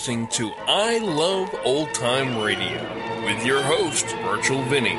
listening to I Love Old Time Radio with your host, Virtual Vinny.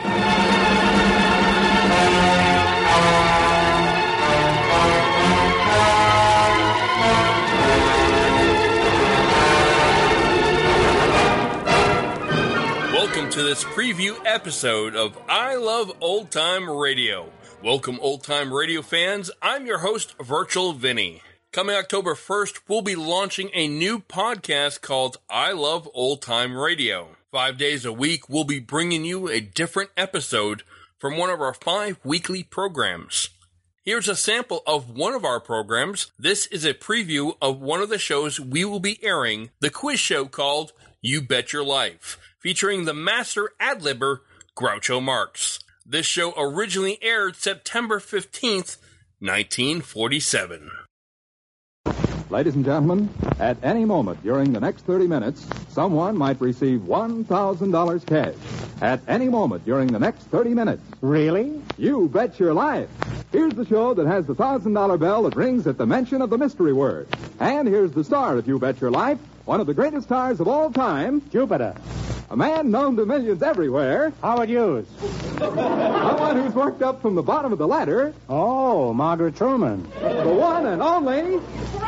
Welcome to this preview episode of I Love Old Time Radio. Welcome, old time radio fans. I'm your host, Virtual Vinny. Coming October 1st, we'll be launching a new podcast called I Love Old Time Radio. 5 days a week, we'll be bringing you a different episode from one of our 5 weekly programs. Here's a sample of one of our programs. This is a preview of one of the shows we will be airing, the quiz show called You Bet Your Life, featuring the master ad-libber, Groucho Marx. This show originally aired September 15th, 1947. Ladies and gentlemen, at any moment during the next 30 minutes, someone might receive $1,000 cash. At any moment during the next 30 minutes. Really? You bet your life. Here's the show that has the $1,000 bell that rings at the mention of the mystery word. And here's the star of You Bet Your Life, one of the greatest stars of all time, Jupiter. A man known to millions everywhere. Howard Hughes. Someone who's worked up from the bottom of the ladder. Oh, Margaret Truman. The one and only...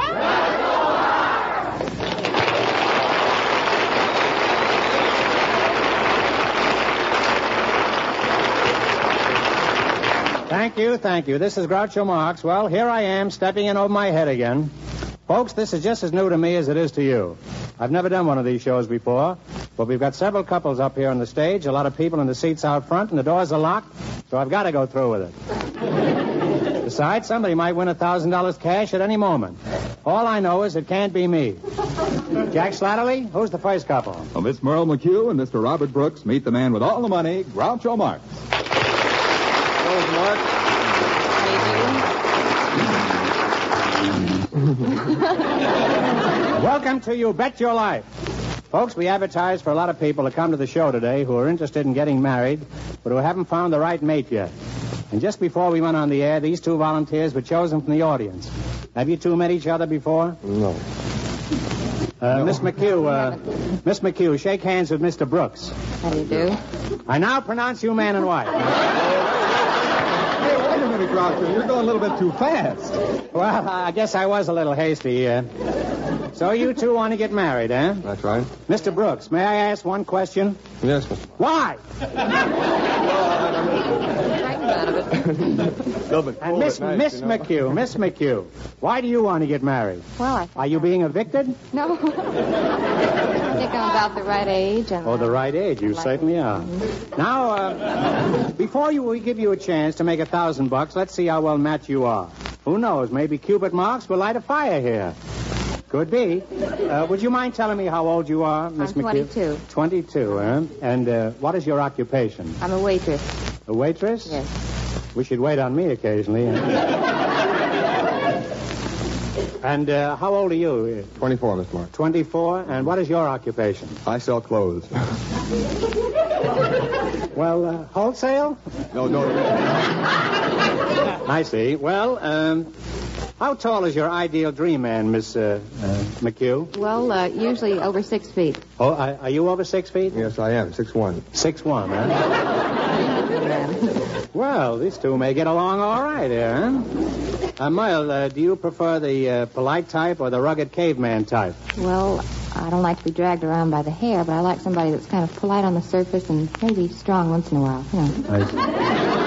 Thank you. This is Groucho Marx. Well, here I am, stepping in over my head again. Folks, this is just as new to me as it is to you. I've never done one of these shows before, but we've got several couples up here on the stage, a lot of people in the seats out front, and the doors are locked, so I've got to go through with it. Besides, somebody might win $1,000 cash at any moment. All I know is it can't be me. Jack Slattery, who's the first couple? Well, Miss Merle McHugh and Mr. Robert Brooks meet the man with all the money, Groucho Marx. Who's Marx? Welcome to You Bet Your Life. Folks, we advertise for a lot of people to come to the show today who are interested in getting married, but who haven't found the right mate yet. And just before we went on the air, these 2 volunteers were chosen from the audience. Have you 2 met each other before? No. Miss McHugh, shake hands with Mr. Brooks. How do you do? I now pronounce you man and wife. Hey, wait a minute, Groucho. You're going a little bit too fast. Well, I guess I was a little hasty. So you 2 want to get married, eh? That's right. Mr. Brooks, may I ask one question? Yes, Mr. Why? Out of it. And Miss McHugh, why do you want to get married? Well, Are you being evicted? No. I think I'm about the right age. And Oh, the right age. You certainly are. Now, before we give you a chance to make $1,000, let's see how well matched you are. Who knows? Maybe Cupid Marx will light a fire here. Could be. Would you mind telling me how old you are, Miss I'm McHugh? 22. 22, eh? And what is your occupation? I'm a waitress. A waitress? Yes. Wish you'd wait on me occasionally. And how old are you? 24, Mr. Marx. 24. And what is your occupation? I sell clothes. Well, wholesale? No. I see. Well, how tall is your ideal dream man, Miss McHugh? Well, usually over 6 feet. Oh, are you over 6 feet? Yes, I am. 6'1". 6'1", huh? Well, these 2 may get along all right here, huh? Merle, do you prefer the polite type or the rugged caveman type? Well, I don't like to be dragged around by the hair, but I like somebody that's kind of polite on the surface and maybe strong once in a while. You know. I see.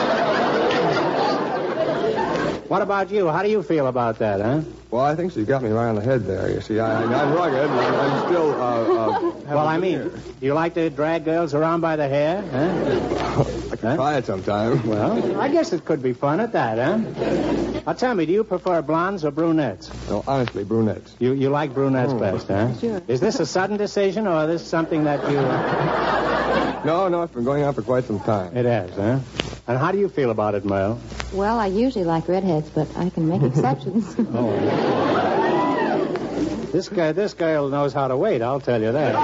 What about you? How do you feel about that, huh? Well, I think she's got me right on the head there. You see, I'm rugged, and I'm still... well, I mean, do you like to drag girls around by the hair, huh? I can try it sometime. Well, I guess it could be fun at that, huh? Now, tell me, do you prefer blondes or brunettes? No, honestly, brunettes. You like brunettes best, huh? Sure. Is this a sudden decision, or is this something that you... No, it's been going on for quite some time. It has, huh? And how do you feel about it, Merle? Well, I usually like redheads, but I can make exceptions. Oh. This girl knows how to wait, I'll tell you that.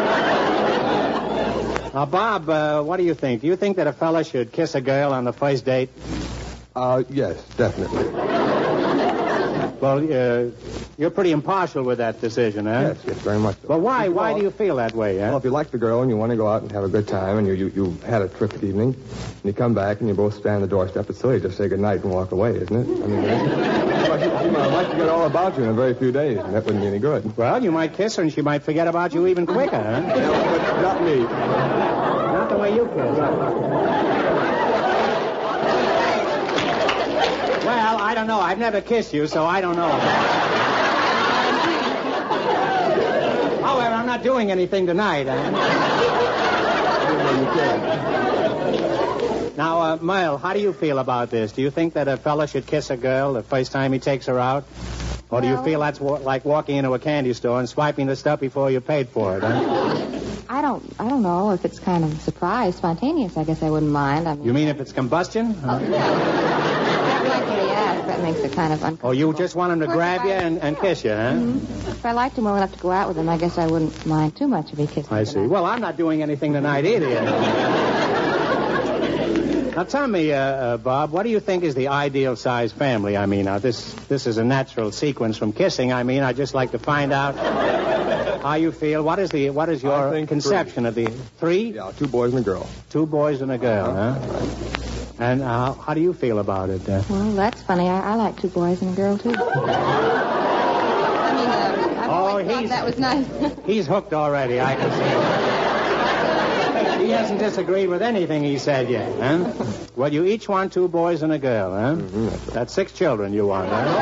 Now, Bob, what do you think? Do you think that a fella should kiss a girl on the first date? Yes, definitely. Well, you're pretty impartial with that decision, huh? Yes, very much so. Well, why? Why do you feel that way, huh? Well, if you like the girl and you want to go out and have a good time and you had a terrific evening, and you come back and you both stand on the doorstep, it's silly to just say goodnight and walk away, isn't it? I mean, she might forget all about you in a very few days, and that wouldn't be any good. Well, you might kiss her and she might forget about you even quicker, huh? Yeah, but not me. Not the way you kiss. Well, I don't know. I've never kissed you, so I don't know. However, I'm not doing anything tonight. Now, Merle, how do you feel about this? Do you think that a fella should kiss a girl the first time he takes her out? Or do you feel that's like walking into a candy store and swiping the stuff before you paid for it, huh? I don't know. If it's kind of a surprise, spontaneous, I guess I wouldn't mind. I mean, You mean if it's combustion? Oh, yeah, that makes it kind of uncomfortable. Oh, you just want him to grab you and kiss you, huh? Mm-hmm. If I liked him well enough to go out with him, I guess I wouldn't mind too much if he kissed me. I see. Well, I'm not doing anything tonight either. Now, tell me, Bob, what do you think is the ideal-sized family? I mean, this is a natural sequence from kissing. I mean, I'd just like to find out how you feel. What is your conception of the three? Yeah, 2 boys and a girl. 2 boys and a girl, huh? And how do you feel about it? Well, that's funny. I like 2 boys and a girl, too. I mean, I've always thought that was nice. He's hooked already, I can see. He hasn't disagreed with anything he said yet, huh? Well, you each want 2 boys and a girl, huh? Mm-hmm. That's 6 children you want, huh?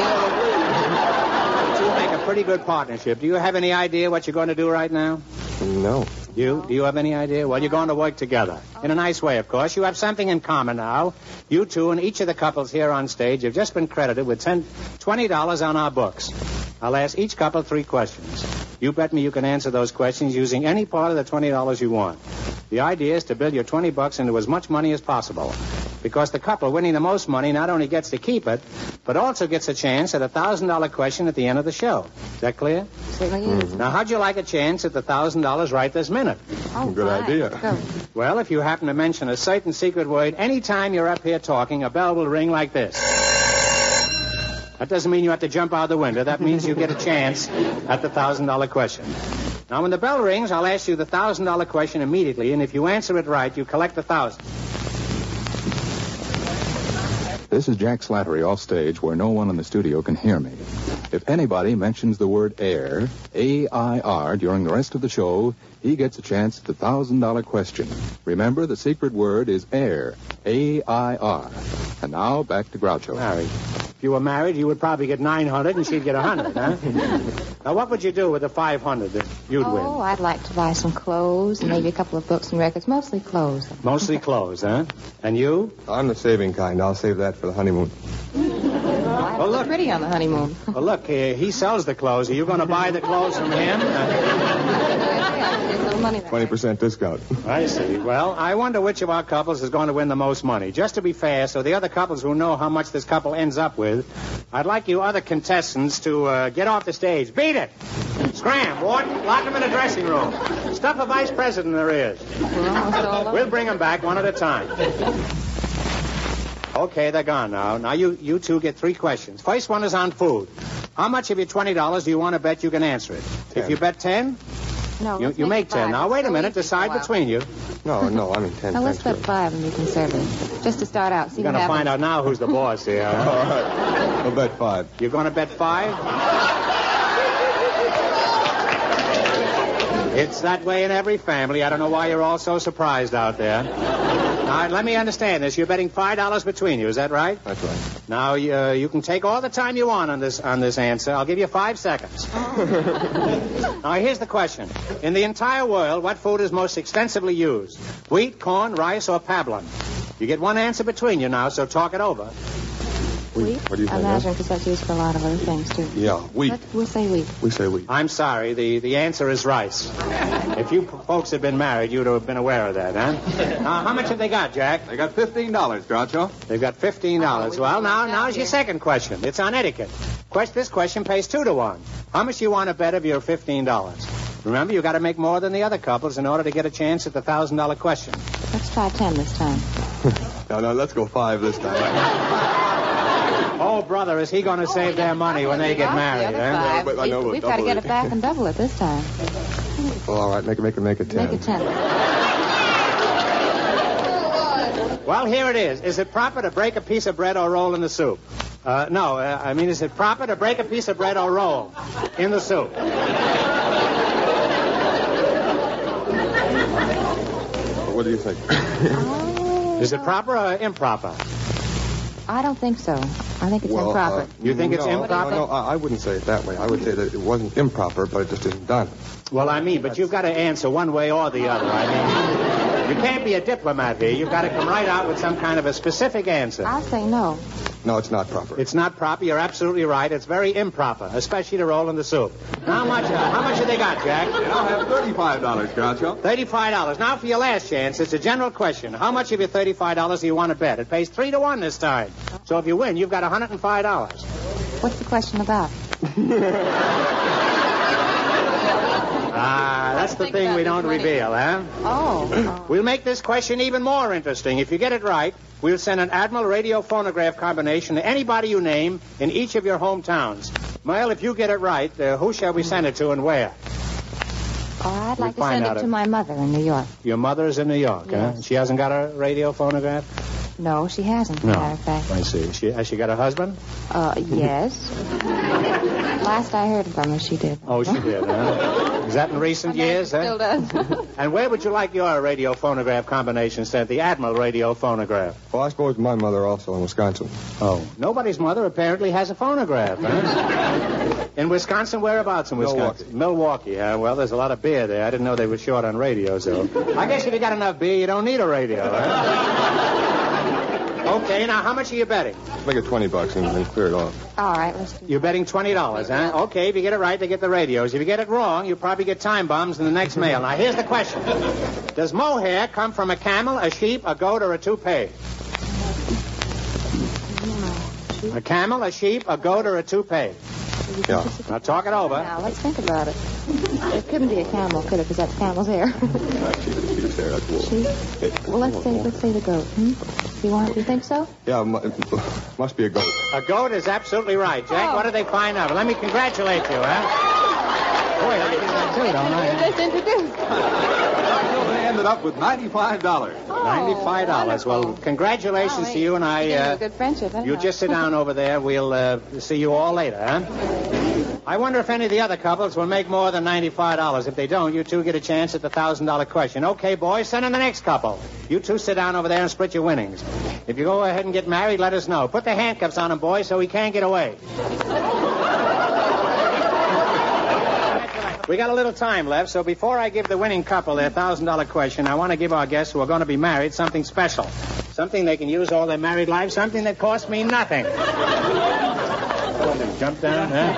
You make a pretty good partnership. Do you have any idea what you're going to do right now? No. Do you have any idea? Well, you're going to work together. In a nice way, of course. You have something in common now. You two and each of the couples here on stage have just been credited with $20 on our books. I'll ask each couple 3 questions. You bet me you can answer those questions using any part of the $20 you want. The idea is to build your $20 into as much money as possible. Because the couple winning the most money not only gets to keep it, but also gets a chance at a $1,000 question at the end of the show. Is that clear? Certainly is. Now, how'd you like a chance at the $1,000 right this minute? Oh, Good fine. idea. Let's go. Well, if you happen to mention a certain secret word, any time you're up here talking, a bell will ring like this. That doesn't mean you have to jump out the window. That means you get a chance at the $1,000 question. Now, when the bell rings, I'll ask you the $1,000 question immediately, and if you answer it right, you collect $1,000. This is Jack Slattery off stage where no one in the studio can hear me. If anybody mentions the word air, A-I-R, during the rest of the show, he gets a chance at the $1,000 question. Remember, the secret word is air, A-I-R. And now, back to Groucho. Married. If you were married, you would probably get 900 and she'd get 100, huh? Now, what would you do with the 500 that you'd win? Oh, I'd like to buy some clothes and maybe a couple of books and records. Mostly clothes. Mostly clothes, huh? And you? I'm the saving kind. I'll save that for the honeymoon. Well, look. Pretty on the honeymoon. Well, look, he sells the clothes. Are you going to buy the clothes from him? There's no money there. 20% discount. I see. Well, I wonder which of our couples is going to win the most money. Just to be fair, so the other couples will know how much this couple ends up with, I'd like you other contestants to get off the stage. Beat it! Scram, Ward. Lock them in a dressing room. Stuff a vice president there is. We're almost all over. We'll bring them back one at a time. Okay, they're gone now. Now, you two get 3 questions. First one is on food. How much of your $20 do you want to bet you can answer it? 10. If you bet 10, No, you make 10. Now, wait a minute. Decide between you. No, I mean 10. Now, let's thanks, bet 5 and be conservative. Just to start out. See You're going to find out now who's the boss here. All right. We'll bet 5. You're going to bet 5? It's that way in every family. I don't know why you're all so surprised out there. Now, let me understand this. You're betting $5 between you. Is that right? That's right. Now, you can take all the time you want on this answer. I'll give you 5 seconds. Now, here's the question. In the entire world, what food is most extensively used? Wheat, corn, rice, or pablum? You get one answer between you now, so talk it over. Wheat? What do you I think, imagine, because that's used for a lot of other things, too. Yeah, wheat. We'll say wheat. We say wheat. I'm sorry. The answer is rice. If you folks had been married, you'd have been aware of that, huh? Now, how much have they got, Jack? They got $15, Groucho. They've got $15. Well, now's your second question. It's on etiquette. This question pays 2 to 1. How much do you want to bet of your $15? Remember, you got to make more than the other couples in order to get a chance at the $1,000 question. Let's try 10 this time. No, let's go 5 this time. Oh, brother, is he going to save their money when they get married? The but I know, We've got to get it back and double it this time. Well, all right, make it 10. Make it 10. Well, here it is. Is it proper to break a piece of bread or roll in the soup? Is it proper to break a piece of bread or roll in the soup? What do you think? Is it proper or improper? I don't think so. I think it's improper. You think it's improper? No, I wouldn't say it that way. I would say that it wasn't improper, but it just isn't done. Well, but you've got to answer one way or the other. You can't be a diplomat here. You've got to come right out with some kind of a specific answer. I'll say no. No, it's not proper. It's not proper. You're absolutely right. It's very improper, especially to roll in the soup. Now, how much have they got, Jack? I'll have $35, Groucho. $35. Now for your last chance. It's a general question. How much of your $35 do you want to bet? It pays 3-1 this time. So if you win, you've got $105. What's the question about? That's the thing we don't reveal, huh? Oh. We'll make this question even more interesting. If you get it right, we'll send an Admiral radio phonograph combination to anybody you name in each of your hometowns. Well, if you get it right, who shall we send it to and where? Oh, I'd like to send it to my mother in New York. Your mother's in New York, yes. Huh? She hasn't got a radio phonograph? No, she hasn't, as a matter of fact. I see. Has she got a husband? Yes. Last I heard from her, she did. Oh, she did, huh? Is that in recent years, still does. And where would you like your radio phonograph combination sent? The Admiral radio phonograph. Well, I suppose my mother also in Wisconsin. Oh. Nobody's mother apparently has a phonograph, huh? In Wisconsin? Whereabouts in Wisconsin? Milwaukee, huh? Well, there's a lot of beer there. I didn't know they were short on radios, though. I guess if you got enough beer, you don't need a radio, huh? Okay, now how much are you betting? Make it $20 and clear it off. All right, let's do that. You're betting $20, huh? Okay, if you get it right, they get the radios. If you get it wrong, you probably get time bombs in the next mail. Now, here's the question. Does mohair come from a camel, a sheep, a goat, or a toupee? A camel, a sheep, a goat, or a toupee? Yeah. Now, talk it over. Now, let's think about it. It couldn't be a camel, could it? Because that's camel's hair. Sheep's hair, that's wool. Well, let's say the goat. You think so? Yeah, must be a goat. A goat is absolutely right, Jack. Oh. What did they find out? Let me congratulate you, huh? Boy, I do that too, don't I? Just introduced. They ended up with $95. $95. Well, congratulations to you, and a good friendship. You just sit down over there. We'll see you all later, huh? I wonder if any of the other couples will make more than $95. If they don't, you two get a chance at the $1,000 question. Okay, boys, send in the next couple. You two sit down over there and split your winnings. If you go ahead and get married, let us know. Put the handcuffs on him, boys, so he can't get away. We got a little time left, so before I give the winning couple their $1,000 question, I want to give our guests who are going to be married something special. Something they can use all their married life, something that costs me nothing. Jump down, huh?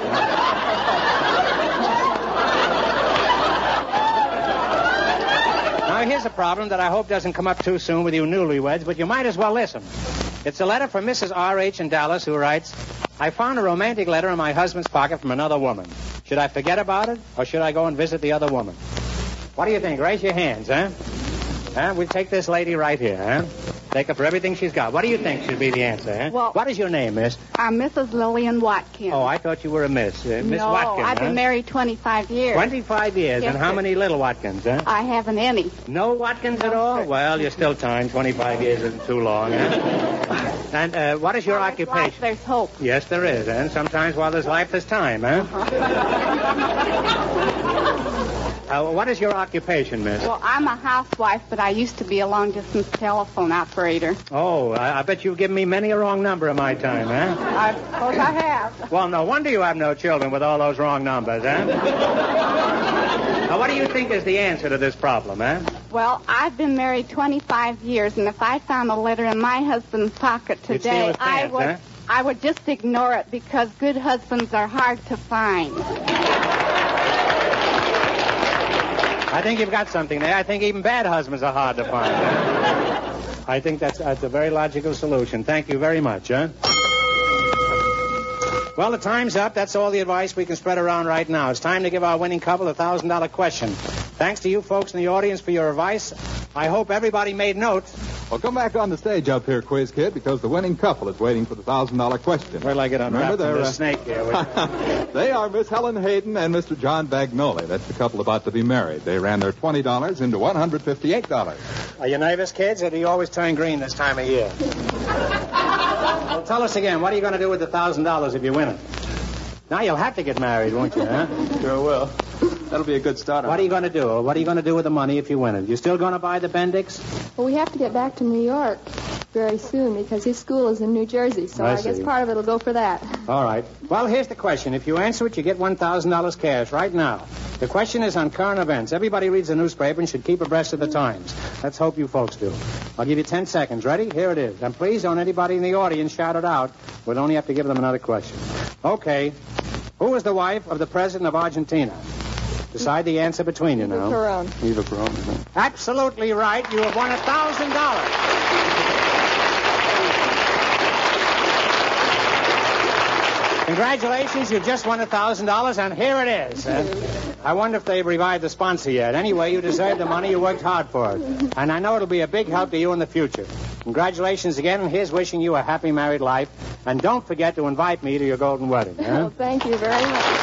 Now, here's a problem that I hope doesn't come up too soon with you newlyweds, but you might as well listen. It's a letter from Mrs. R.H. in Dallas, who writes, I found a romantic letter in my husband's pocket from another woman. Should I forget about it, or should I go and visit the other woman? What do you think? Raise your hands, huh? We'll take this lady right here, huh? Take her for everything she's got. What do you think should be the answer, huh? Well, what is your name, miss? I'm Mrs. Lillian Watkins. Oh, I thought you were a miss. Miss no, Watkins, I've been married 25 years. 25 years? Yes, and how sir. many little Watkins, huh? I haven't any. No Watkins at all? Well, you're still time. 25 years isn't too long, huh? And what is your occupation? Life, there's hope. Yes, there is. And sometimes while there's life, there's time, huh? What is your occupation, miss? Well, I'm a housewife, but I used to be a long-distance telephone operator. Oh, I bet you've given me many a wrong number in my time, huh? I suppose I have. Well, no wonder you have no children with all those wrong numbers, huh? Now, what do you think is the answer to this problem, huh? Well, I've been married 25 years, and if I found a letter in my husband's pocket You'd see today, his pants, huh? I would just ignore it because good husbands are hard to find. I think you've got something there. I think even bad husbands are hard to find. Huh? I think that's a very logical solution. Thank you very much, huh? Well, the time's up. That's all the advice we can spread around right now. It's time to give our winning couple a $1,000 question. Thanks to you folks in the audience for your advice. I hope everybody made note. Well, come back on the stage up here, Quiz Kid, because the winning couple is waiting for the $1,000 question. Where'll I get unwrapped from the snake here? They are Miss Helen Hayden and Mr. John Bagnoli. That's the couple about to be married. They ran their $20 into $158. Are you nervous, kids, or do you always turn green this time of year? Well, tell us again, what are you going to do with the $1,000 if you win it? Now you'll have to get married, won't you, huh? Sure will. That'll be a good start. What are you going to do? What are you going to do with the money if you win it? You still going to buy the Bendix? Well, we have to get back to New York very soon because his school is in New Jersey, so I guess part of it will go for that. All right. Well, here's the question. If you answer it, you get $1,000 cash right now. The question is on current events. Everybody reads the newspaper and should keep abreast of the times. Let's hope you folks do. I'll give you 10 seconds. Ready? Here it is. And please don't anybody in the audience shout it out. We'll only have to give them another question. Okay. Who was the wife of the president of Argentina? Decide the answer between you now. Eva Perón. Absolutely right. You have won $1,000. Congratulations, you've just won $1,000, and here it is. I wonder if they've revived the sponsor yet. Anyway, you deserve the money. You worked hard for it. And I know it'll be a big help to you in the future. Congratulations again, and here's wishing you a happy married life. And don't forget to invite me to your golden wedding. Huh? Oh, thank you very much.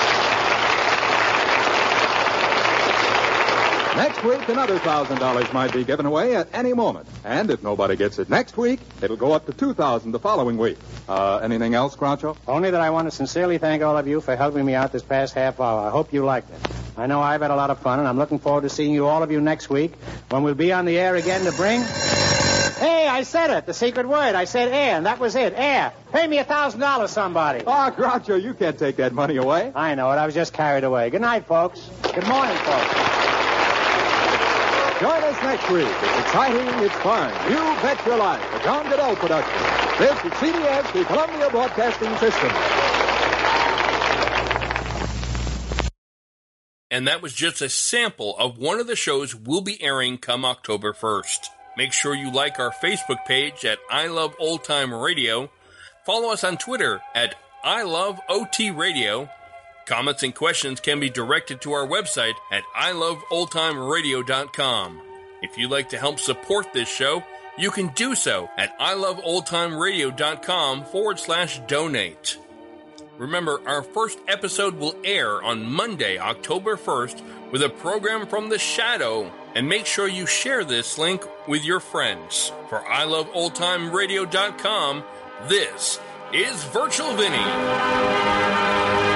Next week, another $1,000 might be given away at any moment. And if nobody gets it next week, it'll go up to $2,000 the following week. Anything else, Groucho? Only that I want to sincerely thank all of you for helping me out this past half hour. I hope you liked it. I know I've had a lot of fun, and I'm looking forward to seeing you, all of you, next week when we'll be on the air again to bring... Hey, I said it, the secret word. I said air, and that was it, air. Pay me $1,000, somebody. Oh, Groucho, you can't take that money away. I know it. I was just carried away. Good night, folks. Good morning, folks. Join us next week. It's exciting, it's fun. You bet your life. A John Goodell production. This is CBS, the Columbia Broadcasting System. And that was just a sample of one of the shows we'll be airing come October 1st. Make sure you like our Facebook page at I Love Old Time Radio. Follow us on Twitter at I Love OT Radio. Comments and questions can be directed to our website at iloveoldtimeradio.com. If you'd like to help support this show, you can do so at iloveoldtimeradio.com/donate. Remember, our first episode will air on Monday, October 1st, with a program from The Shadow. And make sure you share this link with your friends. For iloveoldtimeradio.com, this is Virtual Vinny.